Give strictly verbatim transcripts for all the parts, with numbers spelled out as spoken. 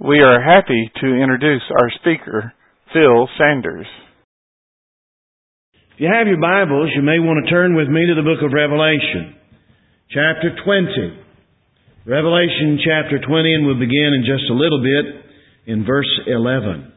We are happy to introduce our speaker, Phil Sanders. If you have your Bibles, you may want to turn with me to the book of Revelation, chapter twenty. Revelation chapter twenty, and we'll begin in just a little bit in verse eleven.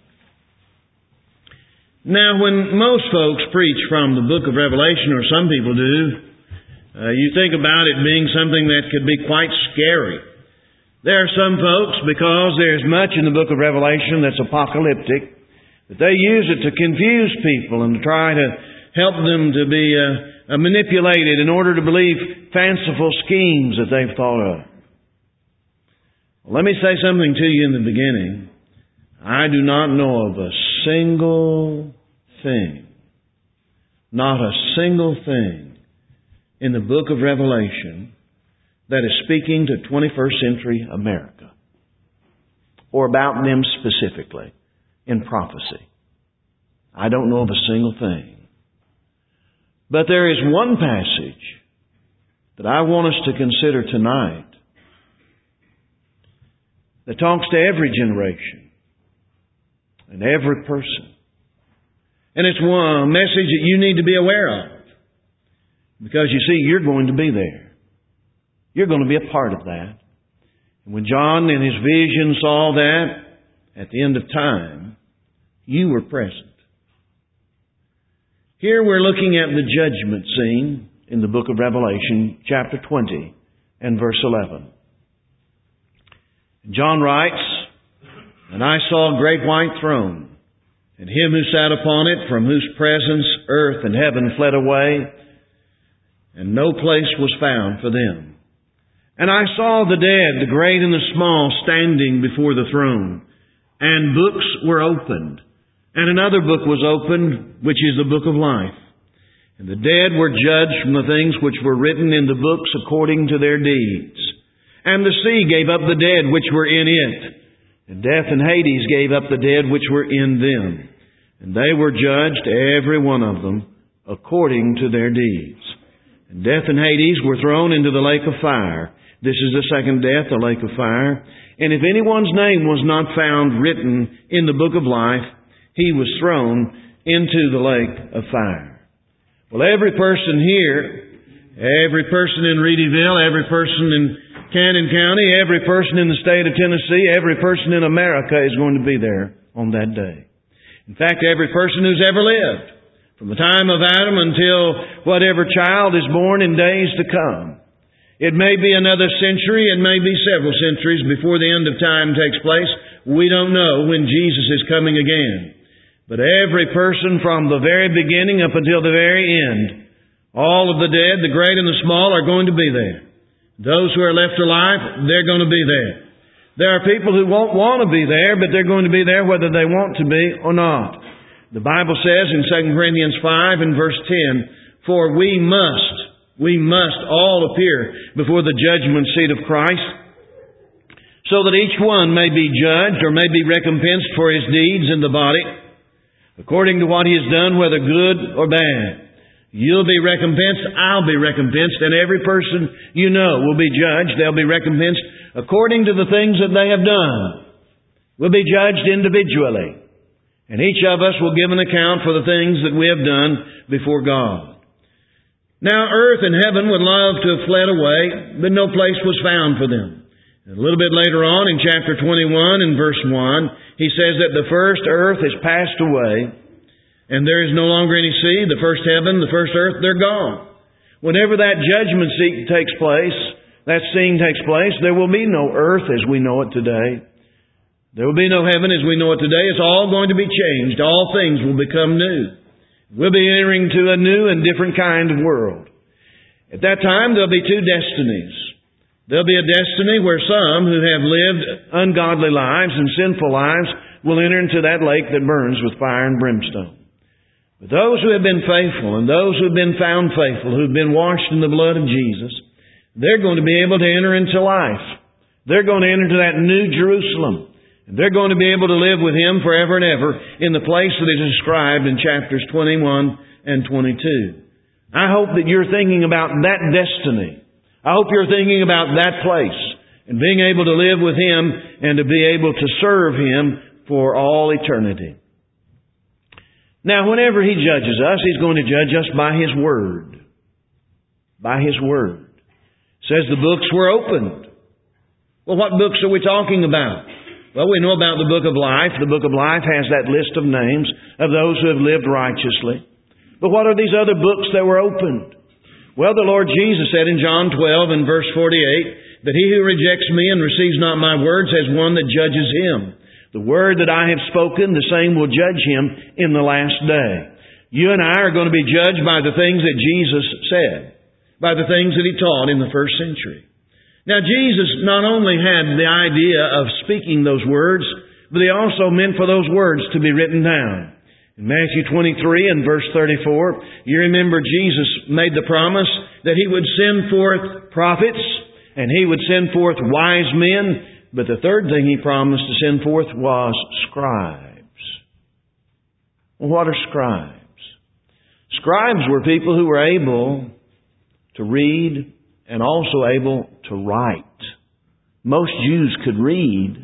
Now, when most folks preach from the book of Revelation, or some people do, uh, you think about it being something that could be quite scary. There are some folks, because there's much in the book of Revelation that's apocalyptic, that they use it to confuse people and to try to help them to be uh, uh, manipulated in order to believe fanciful schemes that they've thought of. Well, let me say something to you in the beginning. I do not know of a single thing, not a single thing in the book of Revelation that is speaking to twenty-first century America, or about them specifically in prophecy. I don't know of a single thing. But there is one passage that I want us to consider tonight that talks to every generation and every person. And it's one message that you need to be aware of, because you see, you're going to be there. You're going to be a part of that. And when John in his vision saw that, at the end of time, you were present. Here we're looking at the judgment scene in the book of Revelation, chapter twenty and verse eleven. John writes, "And I saw a great white throne, and him who sat upon it, from whose presence earth and heaven fled away, and no place was found for them. And I saw the dead, the great and the small, standing before the throne. And books were opened. And another book was opened, which is the book of life. And the dead were judged from the things which were written in the books according to their deeds. And the sea gave up the dead which were in it. And death and Hades gave up the dead which were in them. And they were judged, every one of them, according to their deeds. And death and Hades were thrown into the lake of fire. This is the second death, the lake of fire. And if anyone's name was not found written in the book of life, he was thrown into the lake of fire." Well, every person here, every person in Reedyville, every person in Cannon County, every person in the state of Tennessee, every person in America is going to be there on that day. In fact, every person who's ever lived, from the time of Adam until whatever child is born in days to come. It may be another century, it may be several centuries before the end of time takes place. We don't know when Jesus is coming again. But every person from the very beginning up until the very end, all of the dead, the great and the small, are going to be there. Those who are left alive, they're going to be there. There are people who won't want to be there, but they're going to be there whether they want to be or not. The Bible says in Second Corinthians five and verse ten, "For we must, we must all appear before the judgment seat of Christ, so that each one may be judged or may be recompensed for his deeds in the body, according to what he has done, whether good or bad." You'll be recompensed, I'll be recompensed, and every person you know will be judged. They'll be recompensed according to the things that they have done. We'll be judged individually, and each of us will give an account for the things that we have done before God. Now, earth and heaven would love to have fled away, but no place was found for them. And a little bit later on in chapter twenty-one and verse one, he says that the first earth has passed away, and there is no longer any sea. The first heaven, the first earth, they're gone. Whenever that judgment seat takes place, that scene takes place, there will be no earth as we know it today. There will be no heaven as we know it today. It's all going to be changed. All things will become new. We'll be entering to a new and different kind of world. At that time, there'll be two destinies. There'll be a destiny where some who have lived ungodly lives and sinful lives will enter into that lake that burns with fire and brimstone. But those who have been faithful and those who have been found faithful, who've been washed in the blood of Jesus, they're going to be able to enter into life. They're going to enter into that new Jerusalem. They're going to be able to live with Him forever and ever in the place that is described in chapters twenty-one and twenty-two. I hope that you're thinking about that destiny. I hope you're thinking about that place and being able to live with Him and to be able to serve Him for all eternity. Now, whenever He judges us, He's going to judge us by His Word. By His Word. It says the books were opened. Well, what books are we talking about? Well, we know about the book of life. The book of life has that list of names of those who have lived righteously. But what are these other books that were opened? Well, the Lord Jesus said in John twelve and verse forty-eight, that he who rejects me and receives not my words has one that judges him. The word that I have spoken, the same will judge him in the last day. You and I are going to be judged by the things that Jesus said, by the things that He taught in the first century. Now, Jesus not only had the idea of speaking those words, but He also meant for those words to be written down. In Matthew twenty-three and verse thirty-four, you remember Jesus made the promise that He would send forth prophets and He would send forth wise men. But the third thing He promised to send forth was scribes. Well, what are scribes? Scribes were people who were able to read and also able to write. Most Jews could read,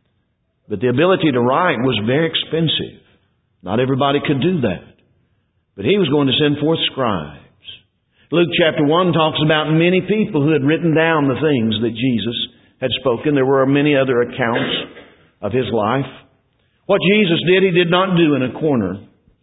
but the ability to write was very expensive. Not everybody could do that. But He was going to send forth scribes. Luke chapter one talks about many people who had written down the things that Jesus had spoken. There were many other accounts of His life. What Jesus did, He did not do in a corner.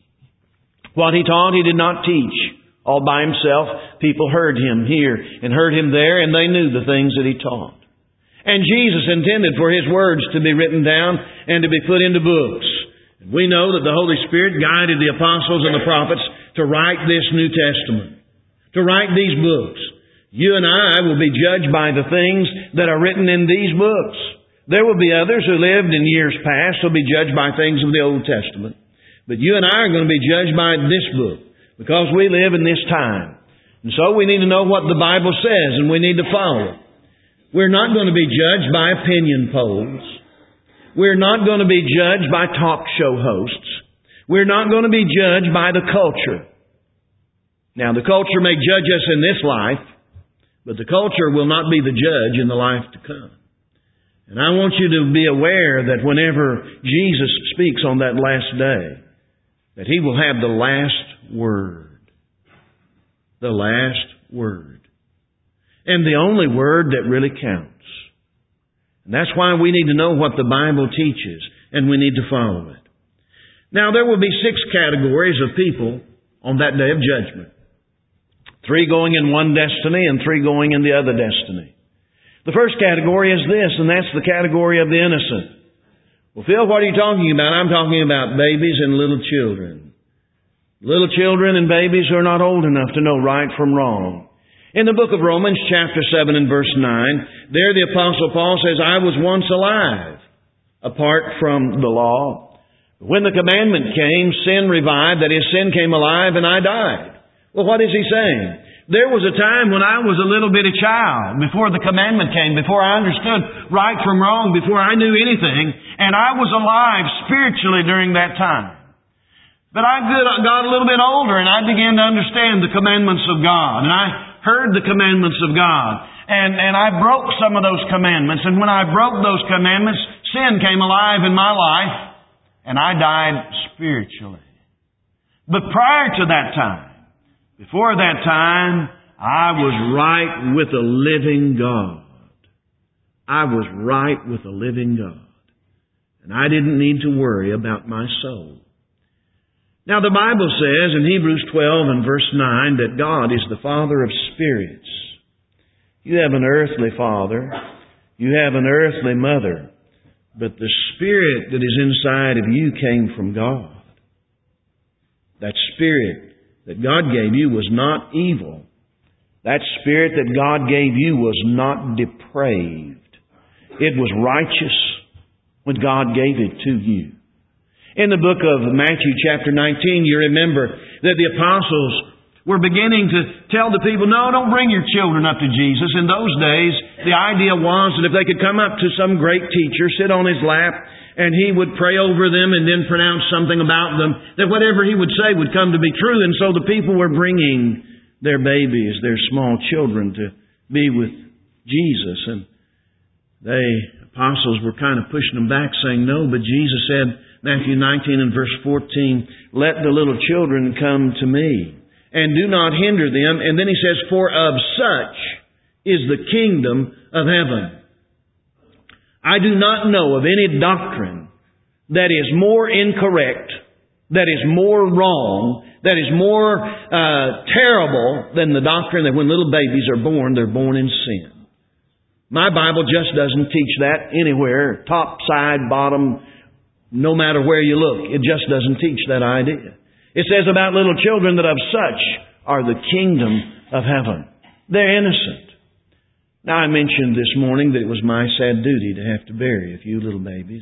What He taught, He did not teach all by Himself. People heard Him here and heard Him there, and they knew the things that He taught. And Jesus intended for His words to be written down and to be put into books. We know that the Holy Spirit guided the apostles and the prophets to write this New Testament, to write these books. You and I will be judged by the things that are written in these books. There will be others who lived in years past who will be judged by things of the Old Testament. But you and I are going to be judged by this book because we live in this time. And so we need to know what the Bible says and we need to follow it. We're not going to be judged by opinion polls. We're not going to be judged by talk show hosts. We're not going to be judged by the culture. Now, the culture may judge us in this life, but the culture will not be the judge in the life to come. And I want you to be aware that whenever Jesus speaks on that last day, that He will have the last word. The last word. And the only word that really counts. And that's why we need to know what the Bible teaches, and we need to follow it. Now, there will be six categories of people on that day of judgment. Three going in one destiny and three going in the other destiny. The first category is this, and that's the category of the innocent. Well, Phil, what are you talking about? I'm talking about babies and little children. Little children and babies who are not old enough to know right from wrong. In the book of Romans, chapter seven and verse nine, there the Apostle Paul says, I was once alive, apart from the law. When the commandment came, sin revived, that is, sin came alive and I died. Well, what is he saying? There was a time when I was a little bitty child, before the commandment came, before I understood right from wrong, before I knew anything, and I was alive spiritually during that time. But I got a little bit older and I began to understand the commandments of God, and I heard the commandments of God, and, and I broke some of those commandments, and when I broke those commandments, sin came alive in my life, and I died spiritually. But prior to that time, before that time, I was right with the living God. I was right with the living God. And I didn't need to worry about my soul. Now the Bible says in Hebrews twelve and verse nine that God is the Father of spirits. You have an earthly father. You have an earthly mother. But the Spirit that is inside of you came from God. That Spirit that God gave you was not evil. That Spirit that God gave you was not depraved. It was righteous when God gave it to you. In the book of Matthew chapter nineteen, you remember that the apostles were beginning to tell the people, no, don't bring your children up to Jesus. In those days, the idea was that if they could come up to some great teacher, sit on his lap, and he would pray over them and then pronounce something about them, that whatever he would say would come to be true. And so the people were bringing their babies, their small children, to be with Jesus. And The apostles were kind of pushing them back, saying no, but Jesus said, Matthew nineteen and verse fourteen, let the little children come to me, and do not hinder them. And then He says, for of such is the kingdom of heaven. I do not know of any doctrine that is more incorrect, that is more wrong, that is more uh, terrible than the doctrine that when little babies are born, they're born in sin. My Bible just doesn't teach that anywhere, top, side, bottom, no matter where you look. It just doesn't teach that idea. It says about little children that of such are the kingdom of heaven. They're innocent. Now, I mentioned this morning that it was my sad duty to have to bury a few little babies.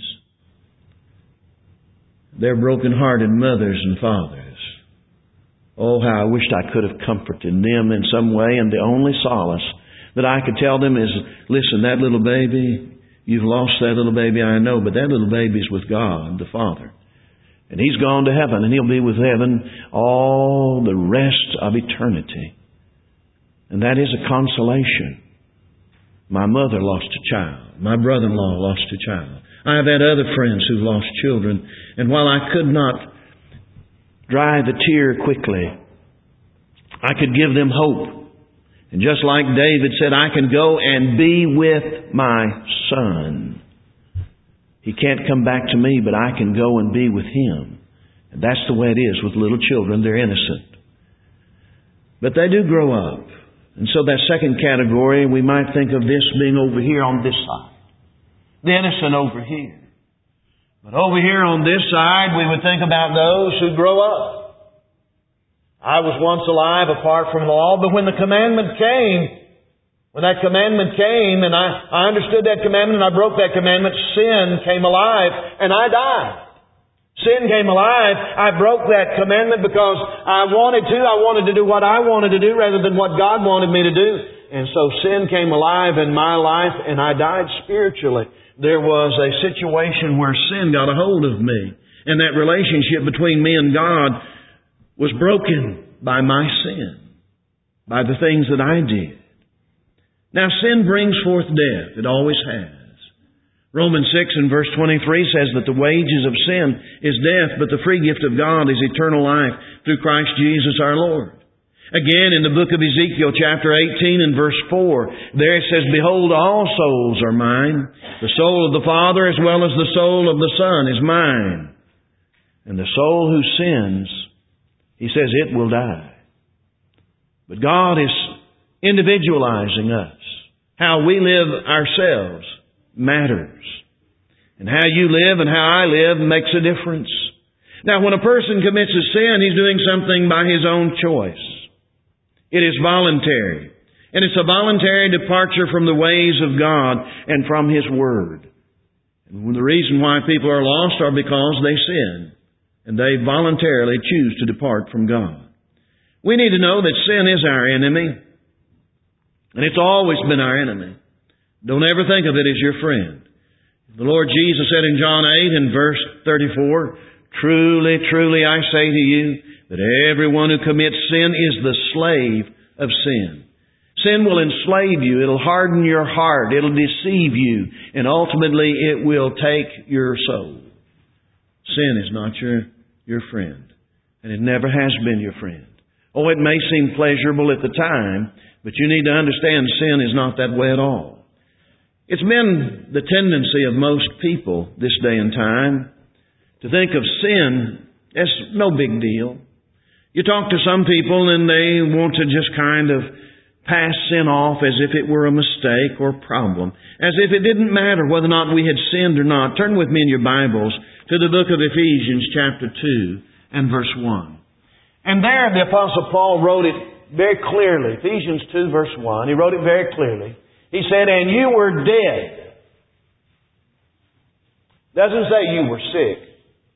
They're broken-hearted mothers and fathers. Oh, how I wished I could have comforted them in some way, and the only solace that I could tell them is, listen, that little baby, you've lost that little baby, I know, but that little baby's with God, the Father. And He's gone to heaven, and He'll be with heaven all the rest of eternity. And that is a consolation. My mother lost a child. My brother-in-law lost a child. I have had other friends who've lost children. And while I could not dry the tear quickly, I could give them hope. And just like David said, I can go and be with my son. He can't come back to me, but I can go and be with him. And that's the way it is with little children. They're innocent. But they do grow up. And so that second category, we might think of this being over here on this side. The innocent over here. But over here on this side, we would think about those who grow up. I was once alive apart from the law, but when the commandment came, when that commandment came and I, I understood that commandment and I broke that commandment, sin came alive and I died. Sin came alive. I broke that commandment because I wanted to. I wanted to do what I wanted to do rather than what God wanted me to do. And so sin came alive in my life and I died spiritually. There was a situation where sin got a hold of me. And that relationship between me and God was broken by my sin. By the things that I did. Now sin brings forth death. It always has. Romans six and verse twenty-three says that the wages of sin is death, but the free gift of God is eternal life through Christ Jesus our Lord. Again, in the book of Ezekiel chapter eighteen and verse four, there it says, behold, all souls are mine. The soul of the Father as well as the soul of the Son is mine. And the soul who sins, he says, it will die. But God is individualizing us. How we live ourselves matters. And how you live and how I live makes a difference. Now, when a person commits a sin, he's doing something by his own choice. It is voluntary. And it's a voluntary departure from the ways of God and from His Word. And the reason why people are lost are because they sin. And they voluntarily choose to depart from God. We need to know that sin is our enemy. And it's always been our enemy. Don't ever think of it as your friend. The Lord Jesus said in John eight and verse thirty-four, truly, truly I say to you, that everyone who commits sin is the slave of sin. Sin will enslave you. It'll harden your heart. It'll deceive you. And ultimately it will take your soul. Sin is not your, your friend. And it never has been your friend. Oh, it may seem pleasurable at the time, but you need to understand sin is not that way at all. It's been the tendency of most people this day and time to think of sin as no big deal. You talk to some people and they want to just kind of pass sin off as if it were a mistake or problem. As if it didn't matter whether or not we had sinned or not. Turn with me in your Bibles to the book of Ephesians chapter two and verse one. And there the Apostle Paul wrote it very clearly. Ephesians two verse one. He wrote it very clearly. He said, and you were dead. Doesn't say you were sick.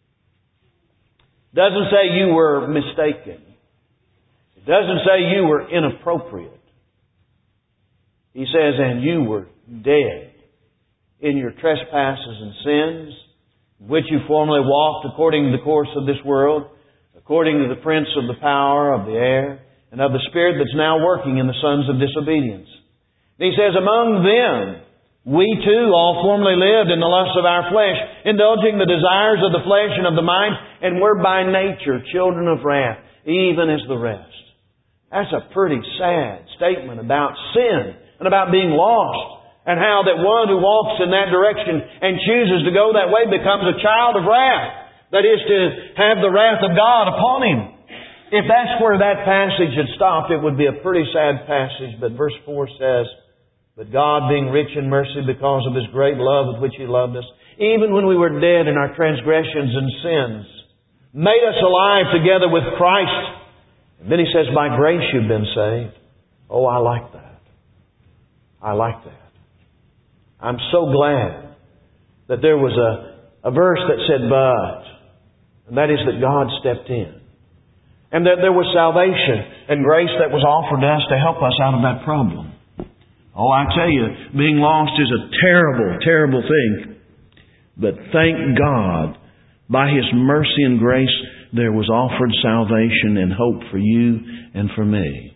Doesn't say you were mistaken. It doesn't say you were inappropriate. He says, and you were dead in your trespasses and sins, in which you formerly walked according to the course of this world, according to the prince of the power of the air, and of the spirit that's now working in the sons of disobedience. And he says, among them We too all formerly lived in the lusts of our flesh, indulging the desires of the flesh and of the mind, and were by nature children of wrath, even as the rest. That's a pretty sad statement about sin and about being lost, and how that one who walks in that direction and chooses to go that way becomes a child of wrath. That is, to have the wrath of God upon him. If that's where that passage had stopped, it would be a pretty sad passage. But verse four says, "But God, being rich in mercy because of His great love with which He loved us, even when we were dead in our transgressions and sins, made us alive together with Christ." And then He says, "By grace you've been saved." Oh, I like that. I like that. I'm so glad that there was a, a verse that said, "But," and that is that God stepped in. And that there was salvation and grace that was offered to us to help us out of that problem. Oh, I tell you, being lost is a terrible, terrible thing. But thank God, by His mercy and grace, there was offered salvation and hope for you and for me.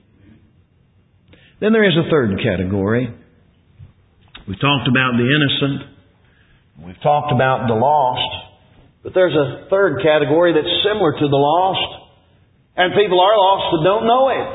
Then there is a third category. We've talked about the innocent. We've talked about the lost. But there's a third category that's similar to the lost. And people are lost that don't know it.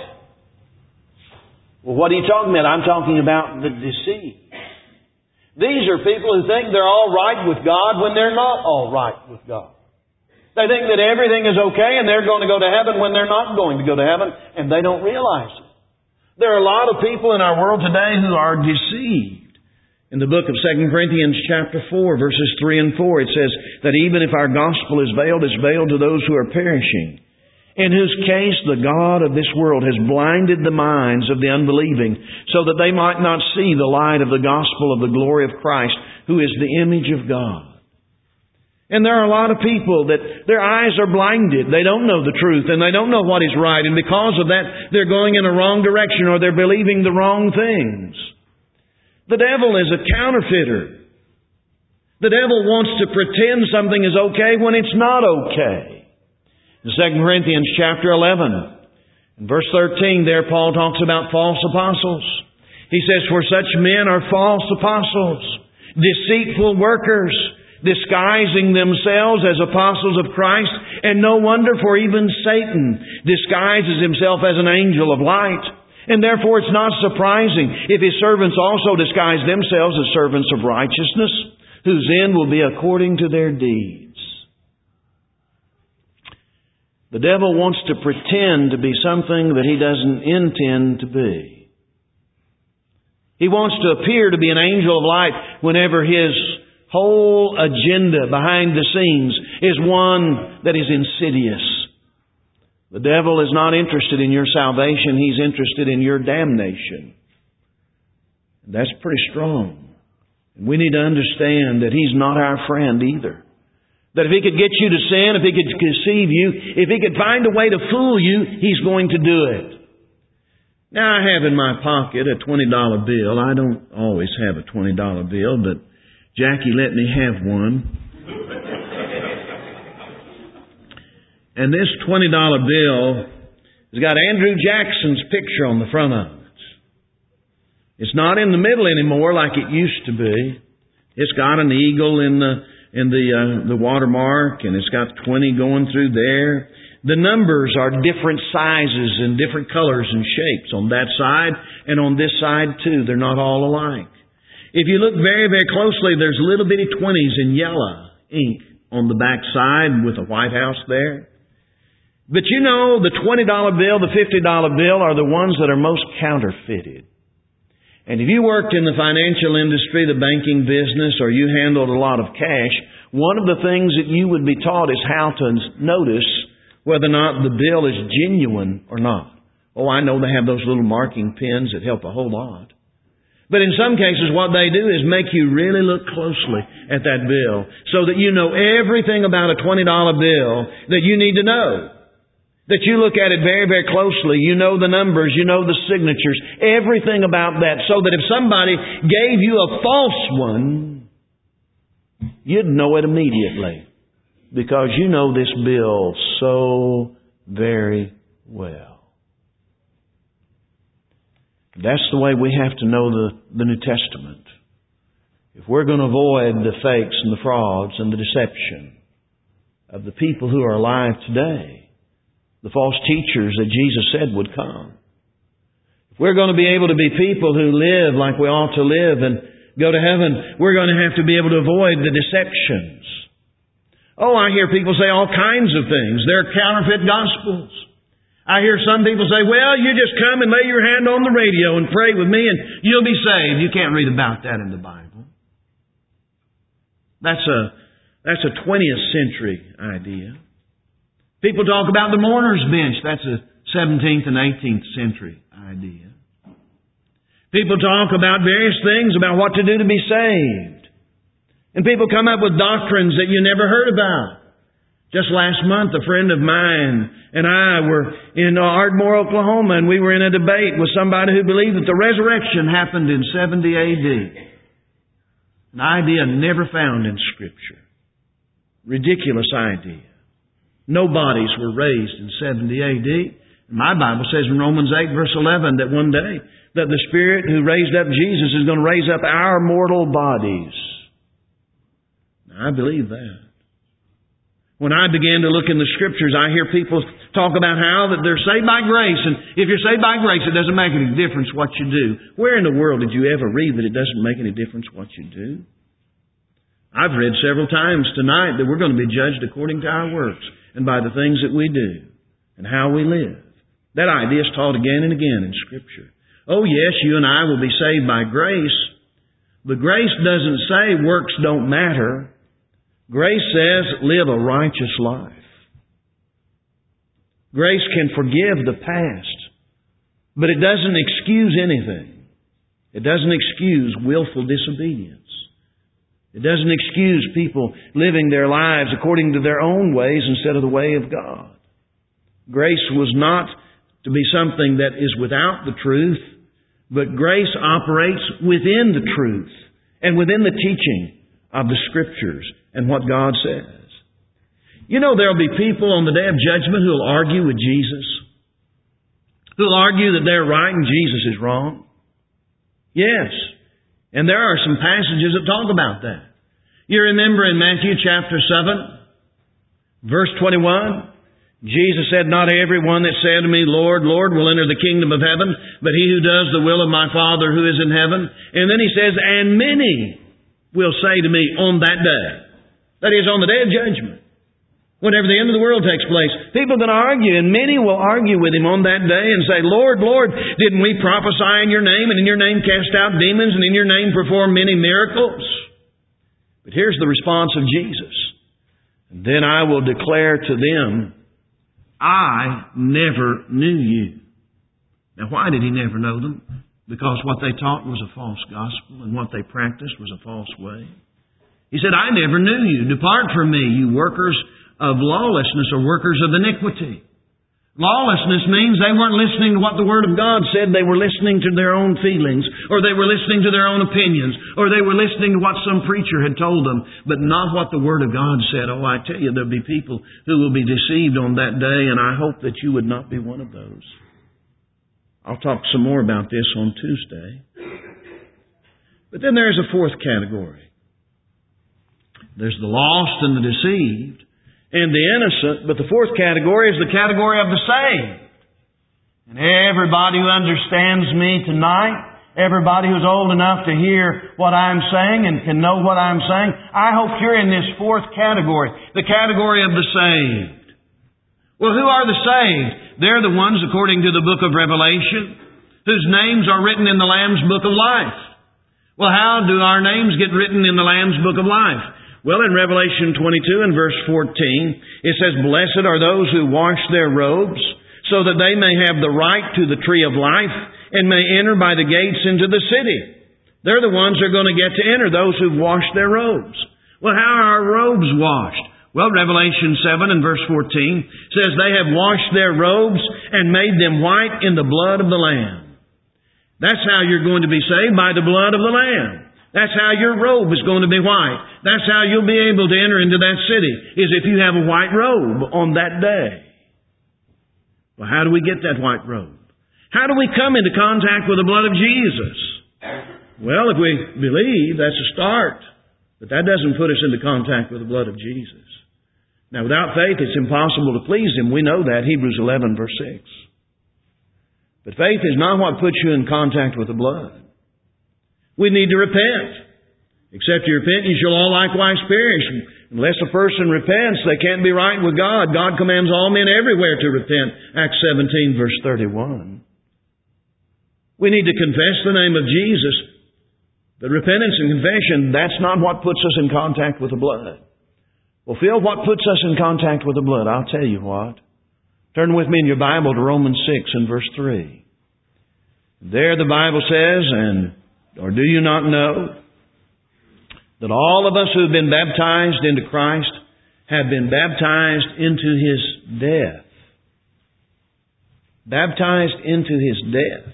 Well, what are you talking about? I'm talking about the deceived. These are people who think they're all right with God when they're not all right with God. They think that everything is okay and they're going to go to heaven when they're not going to go to heaven, and they don't realize it. There are a lot of people in our world today who are deceived. In the book of Second Corinthians chapter four, verses three and four, it says that even if our gospel is veiled, it's veiled to those who are perishing, in whose case the God of this world has blinded the minds of the unbelieving, so that they might not see the light of the gospel of the glory of Christ, who is the image of God. And there are a lot of people that their eyes are blinded. They don't know the truth and they don't know what is right. And because of that, they're going in a wrong direction, or they're believing the wrong things. The devil is a counterfeiter. The devil wants to pretend something is okay when it's not okay. In Second Corinthians chapter eleven, in verse thirteen, there Paul talks about false apostles. He says, "For such men are false apostles, deceitful workers, disguising themselves as apostles of Christ. And no wonder, for even Satan disguises himself as an angel of light. And therefore it's not surprising if his servants also disguise themselves as servants of righteousness, whose end will be according to their deeds." The devil wants to pretend to be something that he doesn't intend to be. He wants to appear to be an angel of light whenever his whole agenda behind the scenes is one that is insidious. The devil is not interested in your salvation. He's interested in your damnation. That's pretty strong. And we need to understand that he's not our friend either. That if he could get you to sin, if he could deceive you, if he could find a way to fool you, he's going to do it. Now, I have in my pocket a twenty dollar bill. I don't always have a twenty dollar bill, but Jackie let me have one. And this twenty dollar bill has got Andrew Jackson's picture on the front of it. It's not in the middle anymore like it used to be. It's got an eagle in the in the uh, the watermark, and it's got twenty going through there. The numbers are different sizes and different colors and shapes on that side and on this side too. They're not all alike. If you look very, very closely, there's little bitty twenties in yellow ink on the back side with a White House there. But you know, the twenty dollar bill, the fifty dollar bill are the ones that are most counterfeited. And if you worked in the financial industry, the banking business, or you handled a lot of cash, one of the things that you would be taught is how to notice whether or not the bill is genuine or not. Oh, I know they have those little marking pens that help a whole lot. But in some cases, what they do is make you really look closely at that bill so that you know everything about a twenty dollar bill that you need to know. That you look at it very, very closely. You know the numbers. You know the signatures. Everything about that. So that if somebody gave you a false one, you'd know it immediately. Because you know this bill so very well. That's the way we have to know the, the New Testament. if we're going to avoid the fakes and the frauds and the deception of the people who are alive today, the false teachers that Jesus said would come, if we're going to be able to be people who live like we ought to live and go to heaven, we're going to have to be able to avoid the deceptions. Oh, I hear people say all kinds of things. They're counterfeit gospels. I hear some people say, well, you just come and lay your hand on the radio and pray with me and you'll be saved. You can't read about that in the Bible. That's a, that's a twentieth century idea. People talk about the mourner's bench. That's a seventeenth and eighteenth century idea. People talk about various things about what to do to be saved. And people come up with doctrines that you never heard about. Just last month, a friend of mine and I were in Ardmore, Oklahoma, and we were in a debate with somebody who believed that the resurrection happened in seventy A D. An idea never found in Scripture. Ridiculous idea. No bodies were raised in seventy A D. My Bible says in Romans eight, verse eleven, that one day that the Spirit who raised up Jesus is going to raise up our mortal bodies. Now, I believe that. When I began to look in the Scriptures, I hear people talk about how that they're saved by grace, and if you're saved by grace, it doesn't make any difference what you do. Where in the world did you ever read that it doesn't make any difference what you do? I've read several times tonight that we're going to be judged according to our works and by the things that we do and how we live. That idea is taught again and again in Scripture. Oh yes, you and I will be saved by grace, but grace doesn't say works don't matter. Grace says, live a righteous life. Grace can forgive the past, but it doesn't excuse anything. It doesn't excuse willful disobedience. It doesn't excuse people living their lives according to their own ways instead of the way of God. Grace was not to be something that is without the truth, but grace operates within the truth and within the teaching of the Scriptures and what God says. You know, there'll be people on the day of judgment who'll argue with Jesus. Who'll argue that they're right and Jesus is wrong. Yes. And there are some passages that talk about that. You remember in Matthew chapter seven, verse twenty-one, Jesus said, not everyone that said to me, Lord, Lord, will enter the kingdom of heaven, but he who does the will of my Father who is in heaven. And then he says, and many will say to me on that day. That is, on the day of judgment. Whenever the end of the world takes place, people are going to argue, and many will argue with him on that day and say, Lord, Lord, didn't we prophesy in your name, and in your name cast out demons, and in your name perform many miracles? But here's the response of Jesus. And then I will declare to them, I never knew you. Now, why did he never know them? Because what they taught was a false gospel, and what they practiced was a false way. He said, I never knew you. Depart from me, you workers of lawlessness or workers of iniquity. Lawlessness means they weren't listening to what the Word of God said. They were listening to their own feelings, or they were listening to their own opinions, or they were listening to what some preacher had told them, but not what the Word of God said. Oh, I tell you, there'll be people who will be deceived on that day, and I hope that you would not be one of those. I'll talk some more about this on Tuesday. But then there's a fourth category. There's the lost and the deceived and the innocent, but the fourth category is the category of the saved. And everybody who understands me tonight, everybody who's old enough to hear what I'm saying and can know what I'm saying, I hope you're in this fourth category, the category of the saved. Well, who are the saved? They're the ones, according to the book of Revelation, whose names are written in the Lamb's book of life. Well, how do our names get written in the Lamb's book of life? Well, in Revelation twenty-two and verse fourteen, it says, blessed are those who wash their robes, so that they may have the right to the tree of life, and may enter by the gates into the city. They're the ones who are going to get to enter, those who've washed their robes. Well, how are our robes washed? Well, Revelation seven and verse fourteen says, they have washed their robes and made them white in the blood of the Lamb. That's how you're going to be saved, by the blood of the Lamb. That's how your robe is going to be white. That's how you'll be able to enter into that city, is if you have a white robe on that day. Well, how do we get that white robe? How do we come into contact with the blood of Jesus? Well, if we believe, that's a start. But that doesn't put us into contact with the blood of Jesus. Now, without faith, it's impossible to please Him. We know that, Hebrews eleven, verse six. But faith is not what puts you in contact with the blood. We need to repent. Except you repent, you shall all likewise perish. Unless a person repents, they can't be right with God. God commands all men everywhere to repent. Acts seventeen, verse thirty-one. We need to confess the name of Jesus. But repentance and confession, that's not what puts us in contact with the blood. Well, Phil, what puts us in contact with the blood? I'll tell you what. Turn with me in your Bible to Romans six and verse three. There the Bible says, and or do you not know that all of us who have been baptized into Christ have been baptized into His death? Baptized into His death.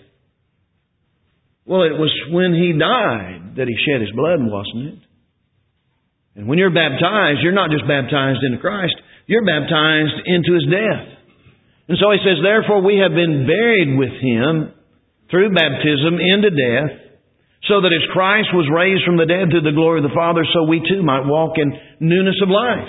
Well, it was when He died that He shed His blood, wasn't it? And when you're baptized, you're not just baptized into Christ, you're baptized into His death. And so He says, therefore we have been buried with Him through baptism into death, so that as Christ was raised from the dead through the glory of the Father, so we too might walk in newness of life.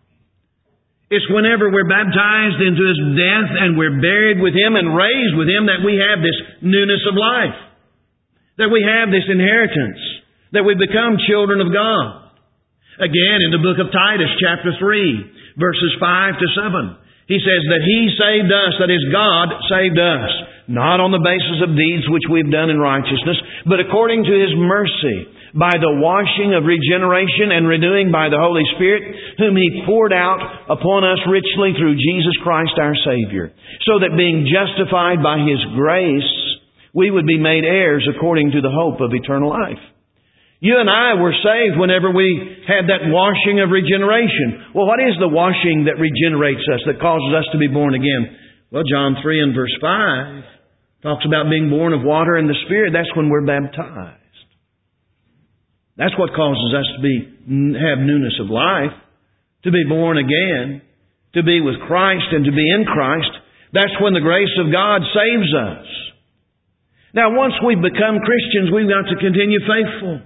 It's whenever we're baptized into His death and we're buried with Him and raised with Him that we have this newness of life. That we have this inheritance. That we become children of God. Again, in the book of Titus, chapter three, verses five to seven, he says that He saved us, that is, God saved us, not on the basis of deeds which we've done in righteousness, but according to His mercy, by the washing of regeneration and renewing by the Holy Spirit, whom He poured out upon us richly through Jesus Christ our Savior, so that being justified by His grace, we would be made heirs according to the hope of eternal life. You and I were saved whenever we had that washing of regeneration. Well, what is the washing that regenerates us, that causes us to be born again? Well, John three and verse five talks about being born of water and the Spirit. That's when we're baptized. That's what causes us to be have newness of life, to be born again, to be with Christ and to be in Christ. That's when the grace of God saves us. Now, once we've become Christians, we've got to continue faithful.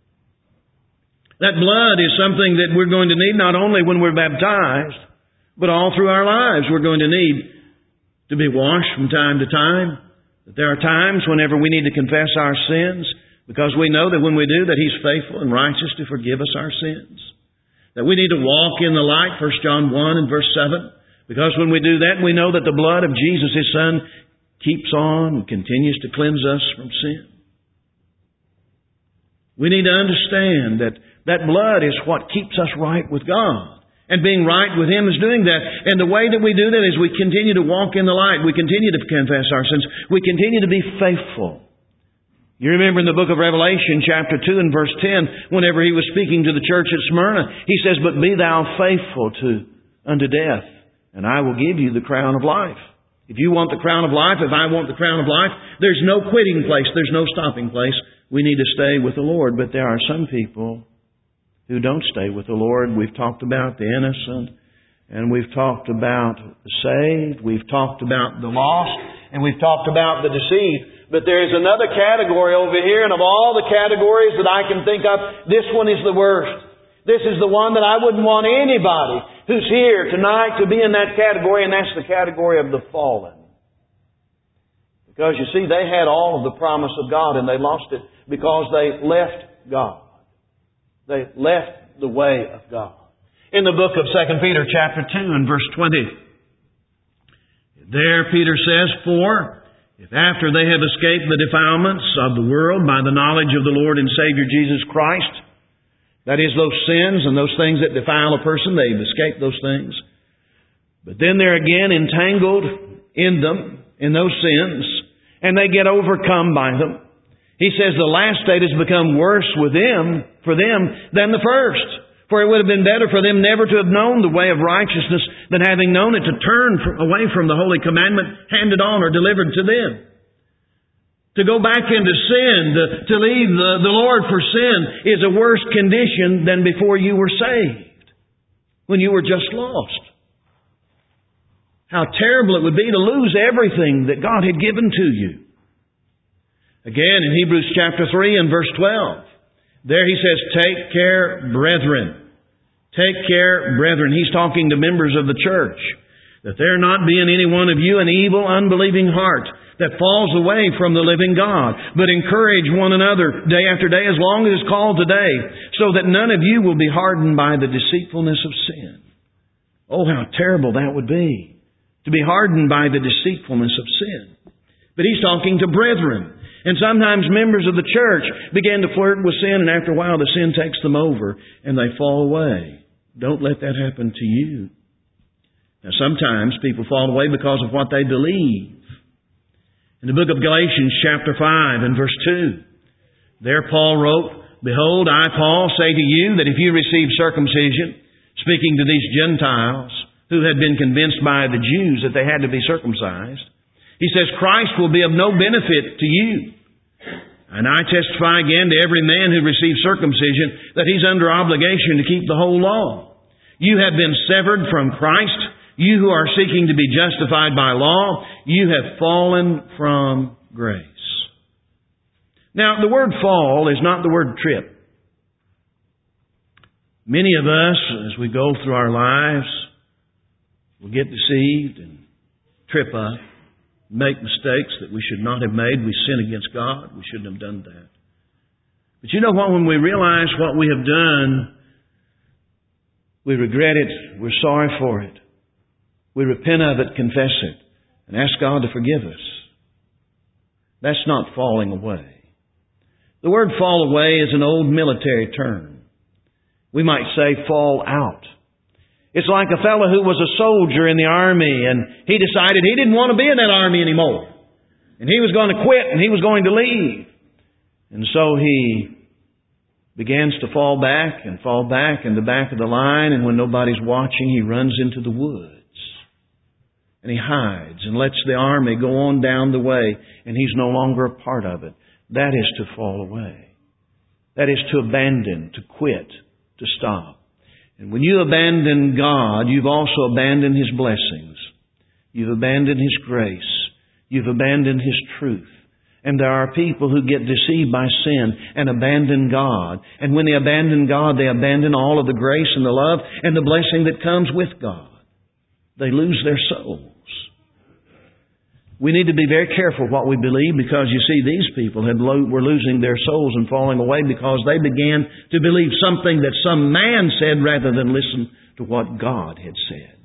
That blood is something that we're going to need not only when we're baptized, but all through our lives. We're going to need to be washed from time to time. That there are times whenever we need to confess our sins, because we know that when we do that He's faithful and righteous to forgive us our sins. That we need to walk in the light, First John one and verse seven, because when we do that, we know that the blood of Jesus, His Son, keeps on and continues to cleanse us from sin. We need to understand that that blood is what keeps us right with God. And being right with Him is doing that. And the way that we do that is we continue to walk in the light. We continue to confess our sins. We continue to be faithful. You remember in the book of Revelation, chapter two and verse ten, whenever He was speaking to the church at Smyrna, He says, "But be thou faithful to unto death, and I will give you the crown of life." If you want the crown of life, if I want the crown of life, there's no quitting place. There's no stopping place. We need to stay with the Lord. But there are some people who don't stay with the Lord. We've talked about the innocent, and we've talked about the saved, we've talked about the lost, and we've talked about the deceived. But there is another category over here, and of all the categories that I can think of, this one is the worst. This is the one that I wouldn't want anybody who's here tonight to be in that category, and that's the category of the fallen. Because you see, they had all of the promise of God, and they lost it because they left God. They left the way of God. In the book of Second Peter chapter two and verse twenty, there Peter says, "For if after they have escaped the defilements of the world by the knowledge of the Lord and Savior Jesus Christ," that is, those sins and those things that defile a person, they've escaped those things. But then they're again entangled in them, in those sins, and they get overcome by them. He says the last state has become worse with them, for them, than the first. For it would have been better for them never to have known the way of righteousness than having known it to turn away from the holy commandment handed on or delivered to them. To go back into sin, to, to leave the, the Lord for sin, is a worse condition than before you were saved, when you were just lost. How terrible it would be to lose everything that God had given to you. Again, in Hebrews chapter three and verse twelve, there he says, take care, brethren. Take care, brethren. He's talking to members of the church, that there not be in any one of you an evil, unbelieving heart that falls away from the living God, but encourage one another day after day, as long as it's called today, so that none of you will be hardened by the deceitfulness of sin. Oh, how terrible that would be, to be hardened by the deceitfulness of sin. But he's talking to brethren. And sometimes members of the church begin to flirt with sin, and after a while the sin takes them over and they fall away. Don't let that happen to you. Now sometimes people fall away because of what they believe. In the book of Galatians chapter five and verse two, there Paul wrote, Behold, I, Paul, say to you that if you receive circumcision, speaking to these Gentiles who had been convinced by the Jews that they had to be circumcised, he says, Christ will be of no benefit to you. And I testify again to every man who receives circumcision that he's under obligation to keep the whole law. You have been severed from Christ. You who are seeking to be justified by law, you have fallen from grace. Now, the word fall is not the word trip. Many of us, as we go through our lives, will get deceived and trip up, make mistakes that we should not have made. We sin against God. We shouldn't have done that. But you know what? When we realize what we have done, we regret it. We're sorry for it. We repent of it, confess it, and ask God to forgive us. That's not falling away. The word fall away is an old military term. We might say fall out. It's like a fellow who was a soldier in the army and he decided he didn't want to be in that army anymore. And he was going to quit and he was going to leave. And so he begins to fall back and fall back in the back of the line, and when nobody's watching, he runs into the woods. And he hides and lets the army go on down the way, and he's no longer a part of it. That is to fall away. That is to abandon, to quit, to stop. And when you abandon God, you've also abandoned His blessings. You've abandoned His grace. You've abandoned His truth. And there are people who get deceived by sin and abandon God. And when they abandon God, they abandon all of the grace and the love and the blessing that comes with God. They lose their souls. We need to be very careful what we believe, because you see, these people had lo- were losing their souls and falling away because they began to believe something that some man said rather than listen to what God had said.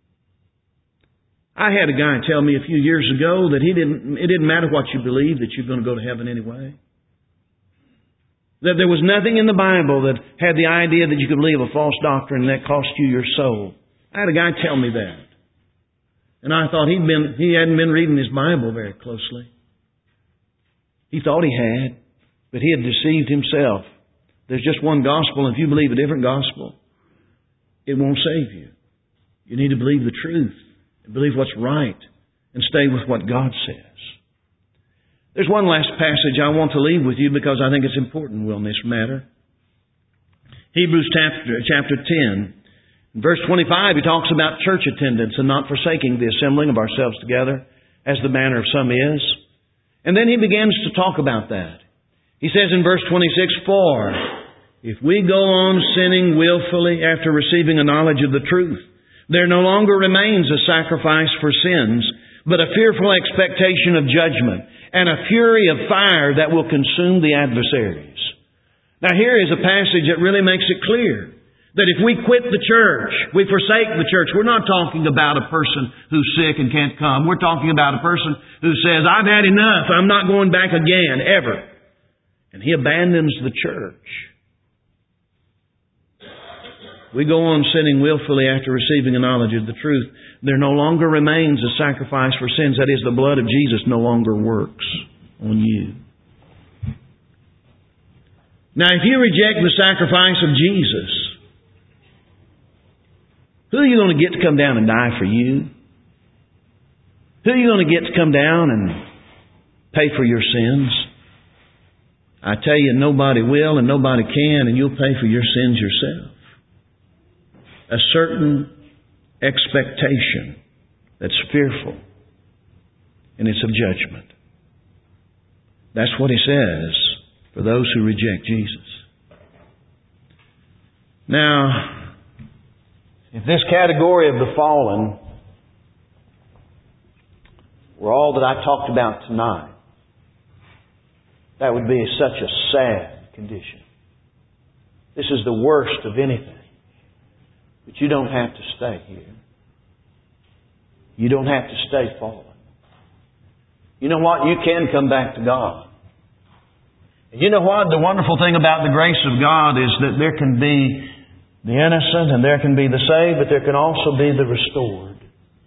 I had a guy tell me a few years ago that he didn't, it didn't matter what you believe, that you're going to go to heaven anyway. That there was nothing in the Bible that had the idea that you could believe a false doctrine and that cost you your soul. I had a guy tell me that. And I thought he'd been, he hadn't been reading his Bible very closely. He thought he had, but he had deceived himself. There's just one gospel, and if you believe a different gospel, it won't save you. You need to believe the truth, and believe what's right, and stay with what God says. There's one last passage I want to leave with you because I think it's important in this matter. Hebrews chapter, chapter ten. In verse twenty-five, he talks about church attendance and not forsaking the assembling of ourselves together, as the manner of some is. And then he begins to talk about that. He says in verse twenty-six, For if we go on sinning willfully after receiving a knowledge of the truth, there no longer remains a sacrifice for sins, but a fearful expectation of judgment and a fury of fire that will consume the adversaries. Now here is a passage that really makes it clear that if we quit the church, we forsake the church, we're not talking about a person who's sick and can't come. We're talking about a person who says, I've had enough. I'm not going back again, ever. And he abandons the church. We go on sinning willfully after receiving a knowledge of the truth. There no longer remains a sacrifice for sins. That is, the blood of Jesus no longer works on you. Now, if you reject the sacrifice of Jesus, who are you going to get to come down and die for you? Who are you going to get to come down and pay for your sins? I tell you, nobody will and nobody can, and you'll pay for your sins yourself. A certain expectation that's fearful, and it's of judgment. That's what He says for those who reject Jesus. Now, if this category of the fallen were all that I talked about tonight, that would be such a sad condition. This is the worst of anything. But you don't have to stay here. You don't have to stay fallen. You know what? You can come back to God. And you know what? The wonderful thing about the grace of God is that there can be the innocent and there can be the saved, but there can also be the restored.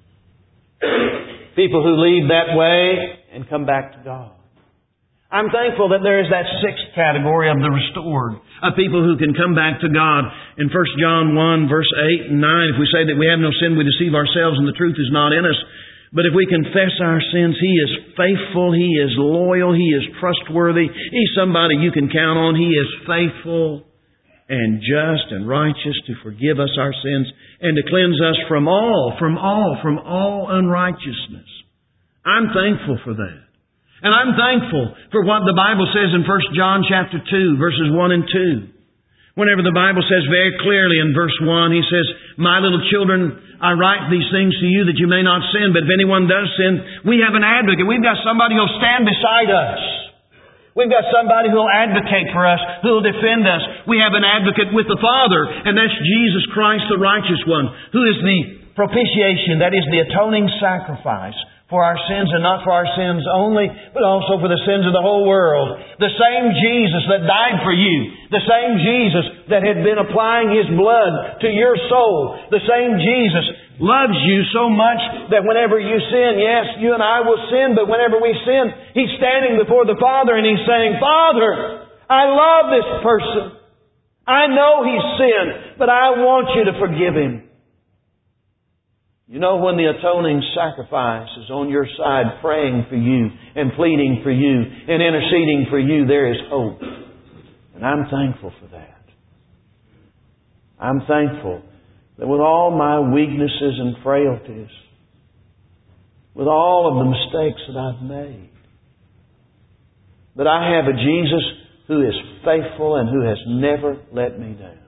People who leave that way and come back to God. I'm thankful that there is that sixth category of the restored, of people who can come back to God. In First John one, verse eight and nine, if we say that we have no sin, we deceive ourselves and the truth is not in us. But if we confess our sins, He is faithful, He is loyal, He is trustworthy. He's somebody you can count on. He is faithful and just and righteous to forgive us our sins and to cleanse us from all, from all, from all unrighteousness. I'm thankful for that. And I'm thankful for what the Bible says in First John chapter two, verses one and two. Whenever the Bible says very clearly in verse one, He says, "My little children, I write these things to you that you may not sin. But if anyone does sin, we have an advocate." We've got somebody who will stand beside us. We've got somebody who will advocate for us, who will defend us. We have an advocate with the Father, and that's Jesus Christ, the righteous one, who is the propitiation, that is the atoning sacrifice for our sins, and not for our sins only, but also for the sins of the whole world. The same Jesus that died for you, the same Jesus that had been applying His blood to your soul, the same Jesus loves you so much that whenever you sin, yes, you and I will sin, but whenever we sin, He's standing before the Father and He's saying, "Father, I love this person. I know he's sinned, but I want you to forgive him." You know, when the atoning sacrifice is on your side praying for you and pleading for you and interceding for you, there is hope. And I'm thankful for that. I'm thankful that with all my weaknesses and frailties, with all of the mistakes that I've made, that I have a Jesus who is faithful and who has never let me down.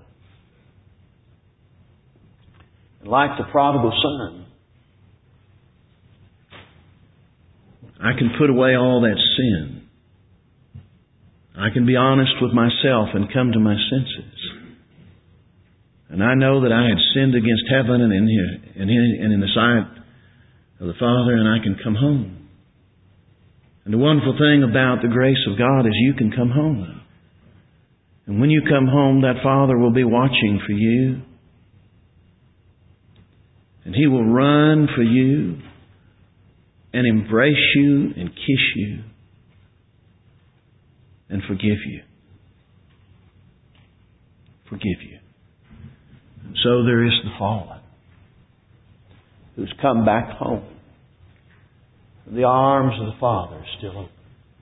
And like the prodigal son, I can put away all that sin. I can be honest with myself and come to my senses. And I know that I had sinned against heaven and in, here, and in, and in the sight of the Father, and I can come home. And the wonderful thing about the grace of God is you can come home. And when you come home, that Father will be watching for you. And He will run for you and embrace you and kiss you and forgive you. Forgive you. And so there is the fallen who's come back home. The arms of the Father are still open.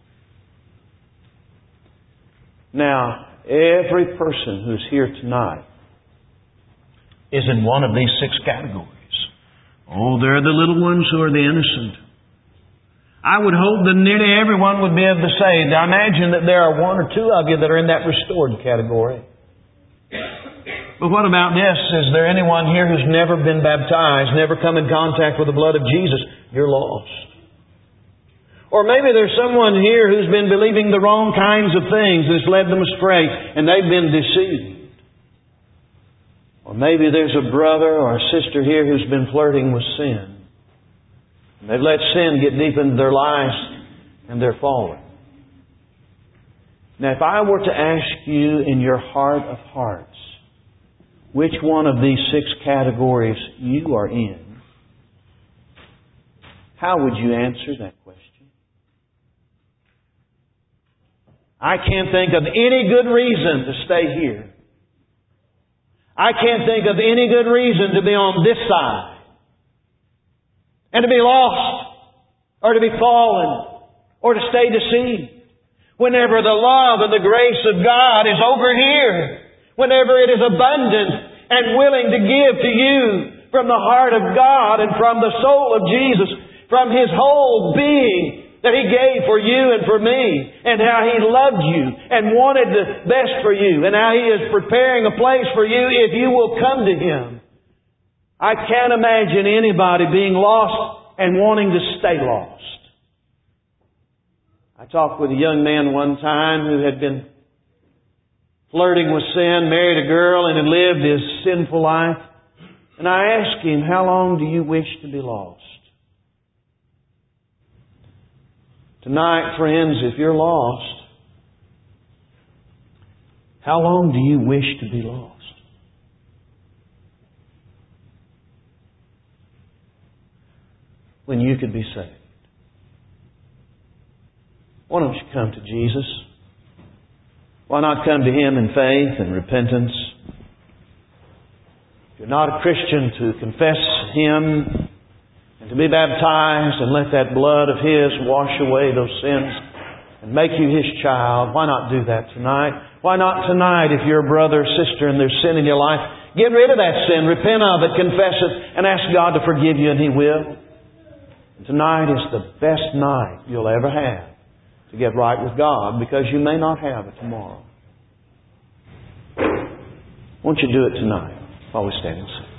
Now, every person who's here tonight is in one of these six categories. Oh, they're the little ones who are the innocent. I would hope that nearly everyone would be able to say, I imagine that there are one or two of you that are in that restored category. But what about this? Is there anyone here who's never been baptized, never come in contact with the blood of Jesus? You're lost. Or maybe there's someone here who's been believing the wrong kinds of things that's led them astray, and they've been deceived. Or maybe there's a brother or a sister here who's been flirting with sin. And they've let sin get deep into their lives and they're falling. Now, if I were to ask you in your heart of hearts which one of these six categories you are in, how would you answer that question? I can't think of any good reason to stay here. I can't think of any good reason to be on this side and to be lost or to be fallen or to stay deceived. Whenever the love and the grace of God is over here, whenever it is abundant and willing to give to you from the heart of God and from the soul of Jesus, from His whole being, that He gave for you and for me, and how He loved you and wanted the best for you, and how He is preparing a place for you if you will come to Him. I can't imagine anybody being lost and wanting to stay lost. I talked with a young man one time who had been flirting with sin, married a girl, and had lived his sinful life. And I asked him, how long do you wish to be lost? Tonight, friends, if you're lost, how long do you wish to be lost? When you could be saved. Why don't you come to Jesus? Why not come to Him in faith and repentance? If you're not a Christian, to confess Him and to be baptized and let that blood of His wash away those sins and make you His child. Why not do that tonight? Why not tonight, if you're a brother or sister and there's sin in your life, get rid of that sin, repent of it, confess it, and ask God to forgive you, and He will. And tonight is the best night you'll ever have to get right with God, because you may not have it tomorrow. Won't you do it tonight while we stand and sing?